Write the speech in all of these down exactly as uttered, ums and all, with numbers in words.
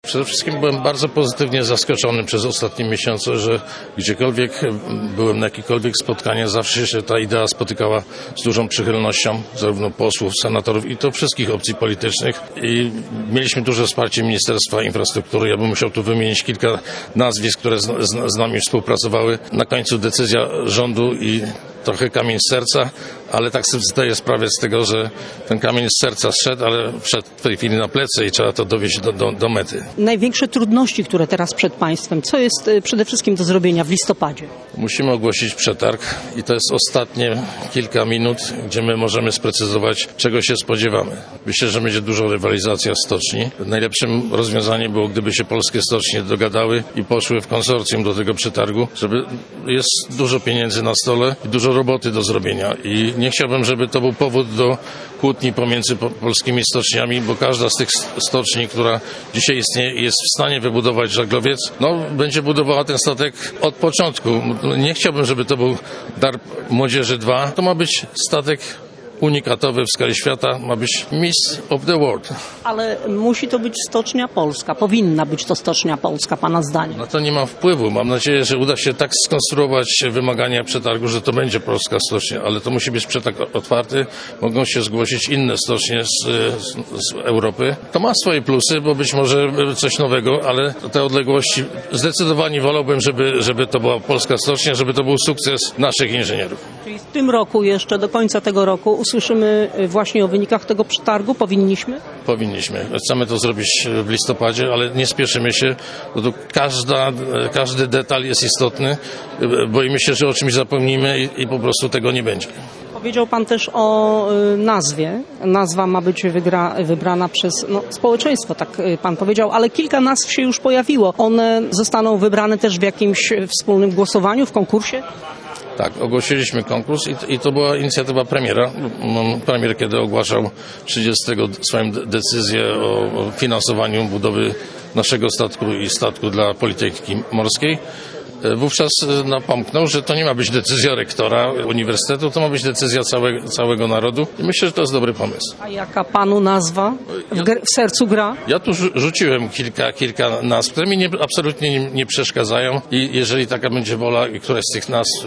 Przede wszystkim byłem bardzo pozytywnie zaskoczony przez ostatnie miesiące, że gdziekolwiek byłem na jakikolwiek spotkania, zawsze się ta idea spotykała z dużą przychylnością zarówno posłów, senatorów i to wszystkich opcji politycznych. I mieliśmy duże wsparcie Ministerstwa Infrastruktury. Ja bym musiał tu wymienić kilka nazwisk, które z, z, z nami współpracowały. Na końcu decyzja rządu i trochę kamień z serca, ale tak sobie zdaję sprawę z tego, że ten kamień z serca zszedł, ale wszedł w tej chwili na plecy i trzeba to dowieść do, do, do mety. Największe trudności, które teraz przed państwem, co jest przede wszystkim do zrobienia w listopadzie? Musimy ogłosić przetarg i to jest ostatnie kilka minut, gdzie my możemy sprecyzować, czego się spodziewamy. Myślę, że będzie dużo rywalizacja stoczni. Najlepszym rozwiązaniem było, gdyby się polskie stocznie dogadały i poszły w konsorcjum do tego przetargu, żeby jest dużo pieniędzy na stole i dużo roboty do zrobienia i nie chciałbym, żeby to był powód do kłótni pomiędzy po, polskimi stoczniami, bo każda z tych stoczni, która dzisiaj istnieje, jest w stanie wybudować żaglowiec, no będzie budowała ten statek od początku. Nie chciałbym, żeby to był dar Młodzieży dwa. To ma być statek unikatowy w skali świata, ma być Miss of the World. Ale musi to być stocznia polska, powinna być to stocznia polska, pana zdaniem. Na to nie mam wpływu. Mam nadzieję, że uda się tak skonstruować wymagania przetargu, że to będzie polska stocznia, ale to musi być przetarg otwarty. Mogą się zgłosić inne stocznie z, z, z Europy. To ma swoje plusy, bo być może coś nowego, ale te odległości zdecydowanie wolałbym, żeby, żeby to była polska stocznia, żeby to był sukces naszych inżynierów. Czyli w tym roku jeszcze, do końca tego roku usłyszymy właśnie o wynikach tego przetargu? Powinniśmy? Powinniśmy. Chcemy to zrobić w listopadzie, ale nie spieszymy się, bo tu każda, każdy detal jest istotny. Boimy się, że o czymś zapomnimy i, i po prostu tego nie będzie. Powiedział pan też o nazwie. Nazwa ma być wygra, wybrana przez no, społeczeństwo, tak pan powiedział, ale kilka nazw się już pojawiło. One zostaną wybrane też w jakimś wspólnym głosowaniu, w konkursie? Tak, ogłosiliśmy konkurs i, i to była inicjatywa premiera. Premier, kiedy ogłaszał trzydziestego swoją decyzję o, o finansowaniu budowy naszego statku i statku dla Politechniki Morskiej, wówczas napomknął, że to nie ma być decyzja rektora uniwersytetu, to ma być decyzja całego, całego narodu i myślę, że to jest dobry pomysł. A jaka panu nazwa w, gr- w sercu gra? Ja tu rzuciłem kilka, kilka nazw, które mi nie, absolutnie nie, nie przeszkadzają i jeżeli taka będzie wola i któraś z tych nazw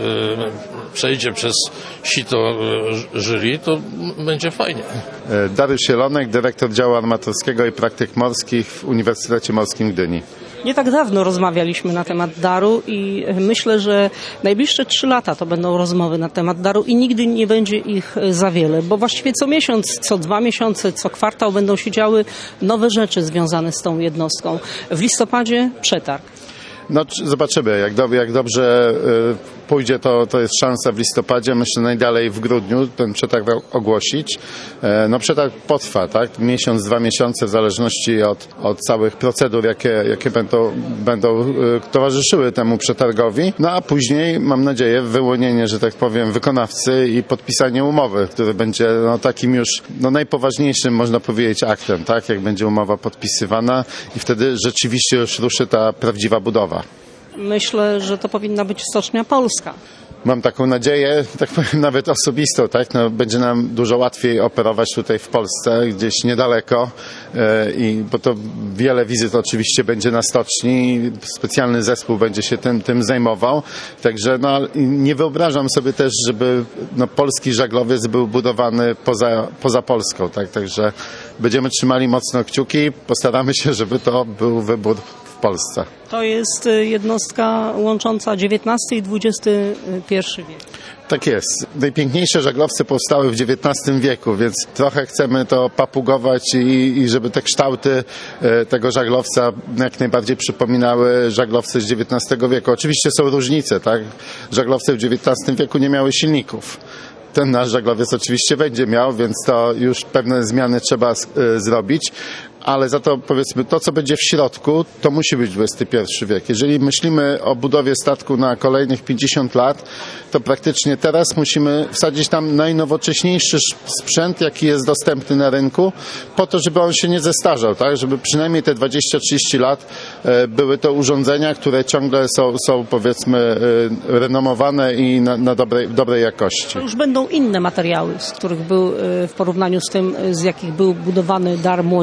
e, przejdzie przez sito e, jury, to będzie fajnie. Dariusz Jelonek, dyrektor działu armatorskiego i praktyk morskich w Uniwersytecie Morskim w Gdyni. Nie tak dawno rozmawialiśmy na temat daru i myślę, że najbliższe trzy lata to będą rozmowy na temat daru i nigdy nie będzie ich za wiele, bo właściwie co miesiąc, co dwa miesiące, co kwartał będą się działy nowe rzeczy związane z tą jednostką. W listopadzie przetarg. No zobaczymy, jak, do, jak dobrze y, pójdzie, to, to jest szansa w listopadzie, myślę najdalej w grudniu ten przetarg ogłosić. E, no przetarg potrwa, tak? Miesiąc, dwa miesiące w zależności od, od całych procedur, jakie, jakie będą, będą y, towarzyszyły temu przetargowi. No a później mam nadzieję wyłonienie, że tak powiem, wykonawcy i podpisanie umowy, który będzie no, takim już no, najpoważniejszym, można powiedzieć, aktem, tak? Jak będzie umowa podpisywana i wtedy rzeczywiście już ruszy ta prawdziwa budowa. Myślę, że to powinna być stocznia polska. Mam taką nadzieję, tak powiem, nawet osobistą, tak? No, będzie nam dużo łatwiej operować tutaj w Polsce, gdzieś niedaleko, e, i, bo to wiele wizyt oczywiście będzie na stoczni, specjalny zespół będzie się tym, tym zajmował, także no, nie wyobrażam sobie też, żeby no, polski żaglowiec był budowany poza, poza Polską, tak? Także będziemy trzymali mocno kciuki, postaramy się, żeby to był wybór w Polsce. To jest jednostka łącząca dziewiętnasty i dwudziesty pierwszy wiek. Tak jest. Najpiękniejsze żaglowce powstały w dziewiętnastym wieku, więc trochę chcemy to papugować i, i żeby te kształty e, tego żaglowca jak najbardziej przypominały żaglowce z dziewiętnastego wieku. Oczywiście są różnice, tak? Żaglowce w dziewiętnastym wieku nie miały silników. Ten nasz żaglowiec oczywiście będzie miał, więc to już pewne zmiany trzeba y, zrobić, ale za to powiedzmy to, co będzie w środku, to musi być dwudziesty pierwszy wiek. Jeżeli myślimy o budowie statku na kolejnych pięćdziesiąt lat, to praktycznie teraz musimy wsadzić tam najnowocześniejszy sprzęt, jaki jest dostępny na rynku, po to, żeby on się nie zestarzał, tak? Żeby przynajmniej te dwadzieścia trzydzieści lat y, były to urządzenia, które ciągle są, są powiedzmy y, renomowane i na, na dobrej, dobrej jakości. To już będą inne materiały, z których był w porównaniu z tym, z jakich był budowany dar młodzieży, prawda?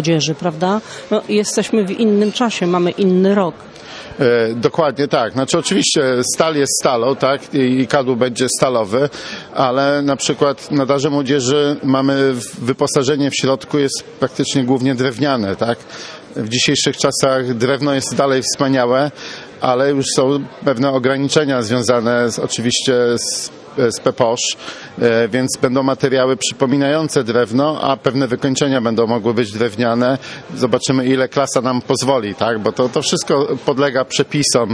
prawda? No, jesteśmy w innym czasie, mamy inny rok. E, dokładnie tak. Znaczy oczywiście stal jest stalą, tak? I, i kadłub będzie stalowy, ale na przykład na Darze Młodzieży mamy wyposażenie w środku jest praktycznie głównie drewniane, tak? W dzisiejszych czasach drewno jest dalej wspaniałe, ale już są pewne ograniczenia związane z, oczywiście z z peposz, więc będą materiały przypominające drewno, a pewne wykończenia będą mogły być drewniane. Zobaczymy, ile klasa nam pozwoli, tak? Bo to, to wszystko podlega przepisom,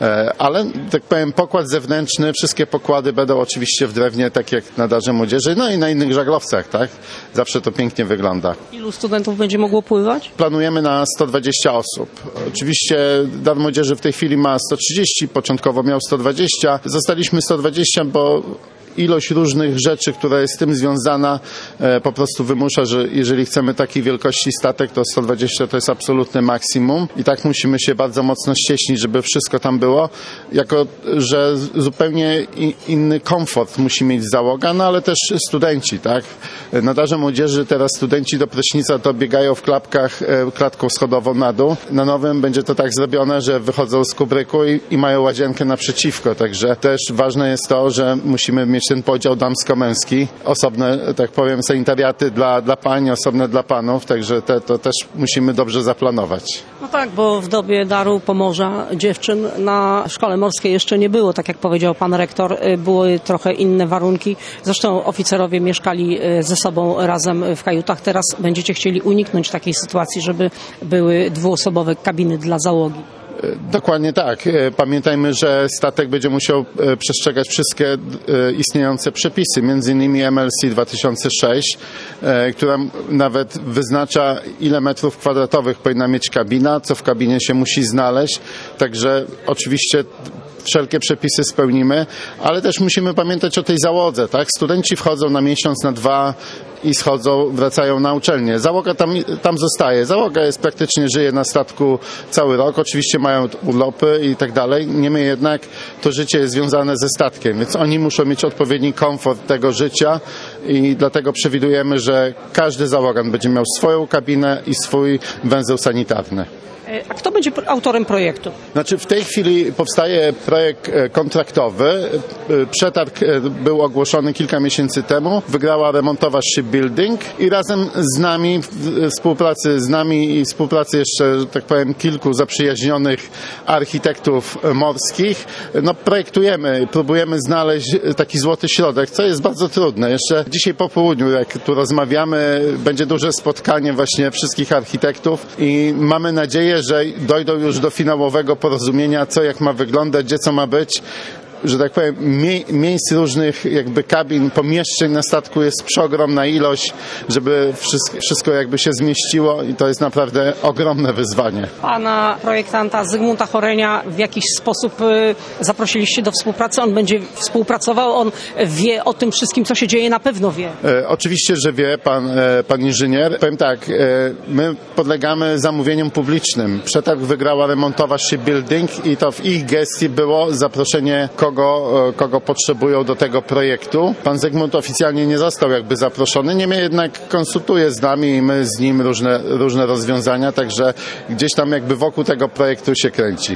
ale tak powiem, pokład zewnętrzny, wszystkie pokłady będą oczywiście w drewnie, tak jak na Darze Młodzieży, no i na innych żaglowcach, tak? Zawsze to pięknie wygląda. Ilu studentów będzie mogło pływać? Planujemy na sto dwadzieścia osób. Oczywiście Dar Młodzieży w tej chwili ma sto trzydzieści, początkowo miał sto dwadzieścia. Zostaliśmy sto dwadzieścia, bo ilość różnych rzeczy, która jest z tym związana, e, po prostu wymusza, że jeżeli chcemy takiej wielkości statek, to sto dwadzieścia to jest absolutne maksimum i tak musimy się bardzo mocno ścieśnić, żeby wszystko tam było, jako że zupełnie i, inny komfort musi mieć załoga, no ale też studenci, tak? Na Darze Młodzieży teraz studenci do prysznica to biegają w klapkach e, klatką schodową na dół. Na nowym będzie to tak zrobione, że wychodzą z kubryku i, i mają łazienkę naprzeciwko, także też ważne jest to, że musimy mieć ten podział damsko-męski, osobne, tak powiem, sanitariaty dla, dla pań, osobne dla panów, także te, to też musimy dobrze zaplanować. No tak, bo w dobie Daru Pomorza dziewczyn na szkole morskiej jeszcze nie było, tak jak powiedział pan rektor, były trochę inne warunki. Zresztą oficerowie mieszkali ze sobą razem w kajutach. Teraz będziecie chcieli uniknąć takiej sytuacji, żeby były dwuosobowe kabiny dla załogi. Dokładnie tak. Pamiętajmy, że statek będzie musiał przestrzegać wszystkie istniejące przepisy, między innymi M L C dwa tysiące sześć, która nawet wyznacza, ile metrów kwadratowych powinna mieć kabina, co w kabinie się musi znaleźć. Także oczywiście wszelkie przepisy spełnimy, ale też musimy pamiętać o tej załodze, tak? Studenci wchodzą na miesiąc, na dwa i schodzą, wracają na uczelnię. Załoga tam, tam zostaje. Załoga jest praktycznie, żyje na statku cały rok. Oczywiście mają urlopy i tak dalej. Niemniej jednak to życie jest związane ze statkiem, więc oni muszą mieć odpowiedni komfort tego życia i dlatego przewidujemy, że każdy załogan będzie miał swoją kabinę i swój węzeł sanitarny. A kto będzie autorem projektu? Znaczy w tej chwili powstaje projekt kontraktowy. Przetarg był ogłoszony kilka miesięcy temu. Wygrała remontowa Shipbuilding i razem z nami, w współpracy z nami i współpracy jeszcze, że tak powiem, kilku zaprzyjaźnionych architektów morskich, no projektujemy, próbujemy znaleźć taki złoty środek, co jest bardzo trudne. Jeszcze dzisiaj po południu, jak tu rozmawiamy, będzie duże spotkanie właśnie wszystkich architektów i mamy nadzieję, że dojdą już do finałowego porozumienia, co jak ma wyglądać, gdzie co ma być. Że tak powiem, mie- miejsc różnych jakby kabin, pomieszczeń na statku jest przeogromna ilość, żeby wszystko, wszystko jakby się zmieściło i to jest naprawdę ogromne wyzwanie. Pana projektanta Zygmunta Chorenia w jakiś sposób y, zaprosiliście do współpracy? On będzie współpracował, on wie o tym wszystkim, co się dzieje, na pewno wie. E, oczywiście, że wie pan, e, pan inżynier. Powiem tak, e, my podlegamy zamówieniom publicznym. Przetarg wygrała remontowa Shipbuilding i to w ich gestii było zaproszenie kogo Kogo, kogo potrzebują do tego projektu. Pan Zygmunt oficjalnie nie został jakby zaproszony, niemniej jednak konsultuje z nami i my z nim różne, różne rozwiązania, także gdzieś tam jakby wokół tego projektu się kręci.